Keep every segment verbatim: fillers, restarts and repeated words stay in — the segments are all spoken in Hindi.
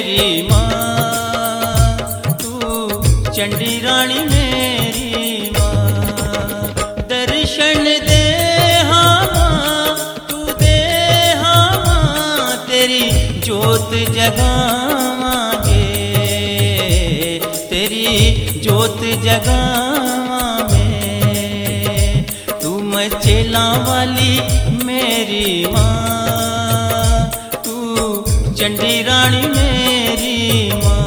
मेरी माँ, तू चंडी रानी मेरी माँ। दर्शन दे हाँ माँ, तू दे हाँ माँ, तेरी जोत जगावांगे, तेरी जोत जगावांगे। तू मचेला वाली मेरी माँ, तू चंडी रानी मेरी माँ।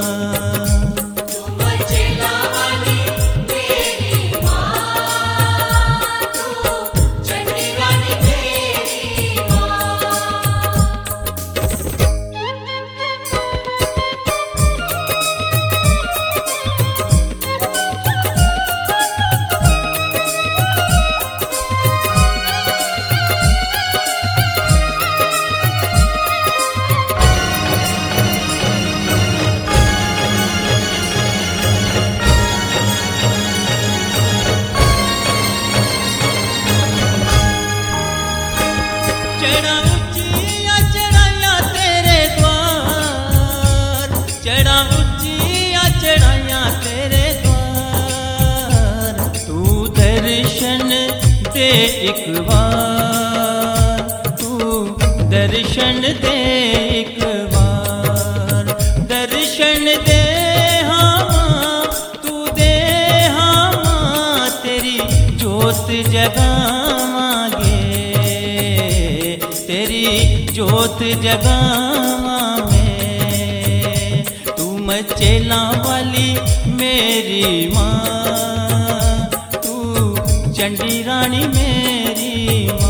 चढ़ा ऊंचिया चढ़ाया तेरे द्वार, चढ़ा ऊंचिया चढ़ाया तेरे द्वार। तू दर्शन दे एक बार, तू दर्शन दे एक बार। दर्शन दे हाँ माँ, तू दे हाँ माँ, तेरी जोत जगावांगे, तेरी जोत जगावांगे। तू मचेला वाली मेरी माँ, तू चंडी रानी मेरी माँ।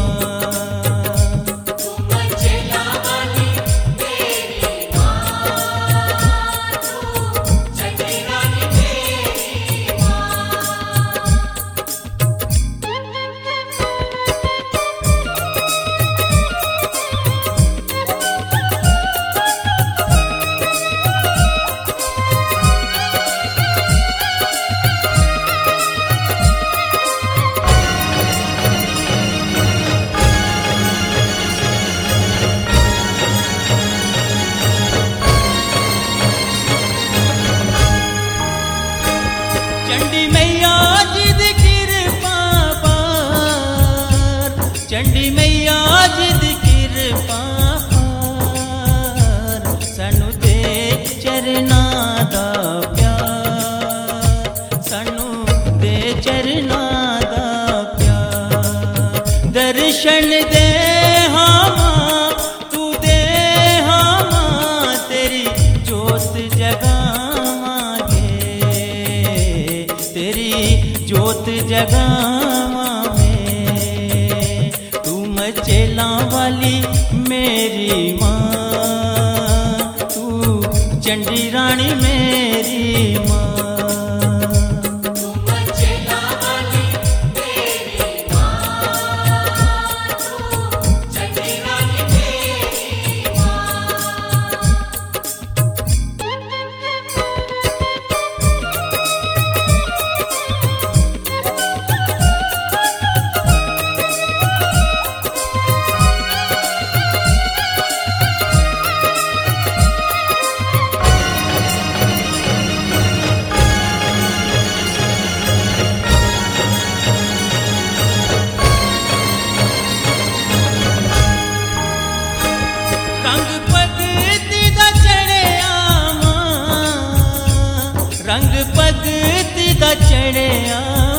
चंडी मैया जिद कृपा पार, चंडी मैया जिद कृपा पार। सानू दे चरना दा प्यार, सानू दे चरना दा प्यार। दर्शन दे हाँ माँ, तू दे हाँ माँ, तेरी जोत जगावांगे, तेरी जोत जगावांगे। तू मचेला वाली मेरी माँ, तू चंडी रानी मेरी माँ। रंग भगती दा चढ़िया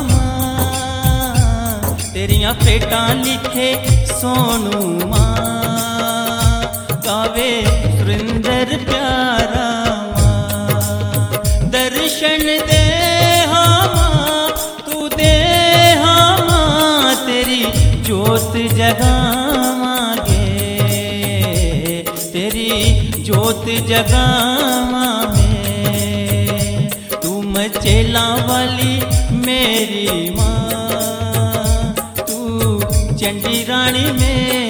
मां, तेरिया भेटां लिखे सोनू मां। गावे सुरिंदर प्यारा मां, दर्शन दे हाँ मां, तू दे हाँ मां, तेरी जोत जगावांगे, तेरी जोत जगावांगे। मचेला वाली मेरी माँ, तू चंडी रानी में